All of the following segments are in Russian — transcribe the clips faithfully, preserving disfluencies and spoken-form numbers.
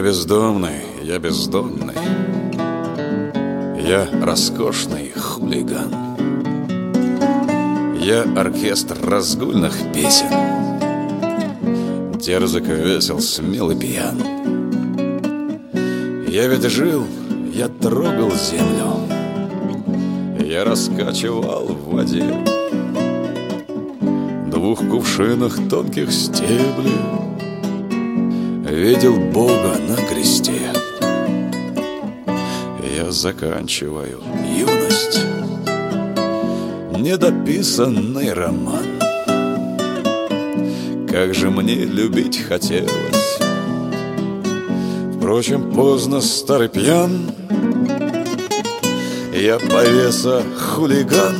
бездомный, я бездомный. Я роскошный хулиган. Я оркестр разгульных песен. Дерзок, весел, смел и пьян. Я ведь жил, я трогал землю. Я раскачивал в воде двух кувшинах тонких стеблей. Видел Бога на кресте. Я заканчиваю юность, недописанный роман. Как же мне любить хотелось. Впрочем, поздно, старый пьян. Я повеса хулиган.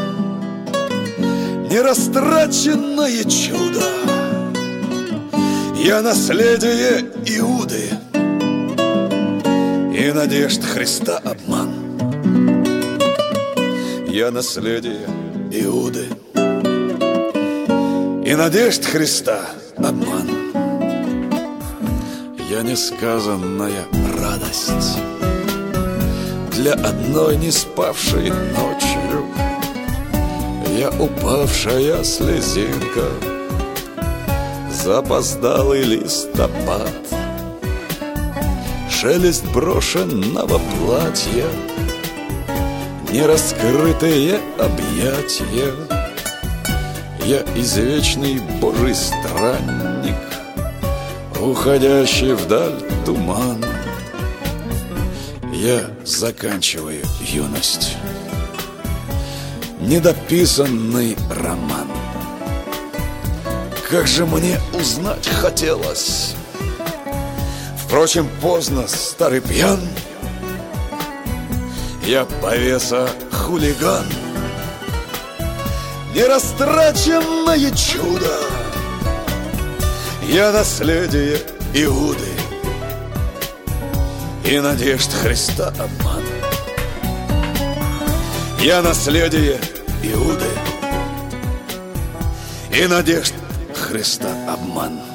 Нерастраченное чудо. Я наследие Иуды и надежд Христа обман. Я наследие Иуды и надежд Христа обман. Я несказанная радость для одной неспавшей ночью. Я упавшая слезинка, запоздалый листопад, шелест брошенного платья, нераскрытые объятия. Я извечный Божий странник, уходящий вдаль туман. Я заканчиваю юность, недописанный роман. Как же мне узнать хотелось. Впрочем, поздно, старый пьян. Я повеса хулиган. Нерастраченное чудо. Я наследие Иуды и надежд Христа обман. Я наследие Иуды и надежд Христа обман.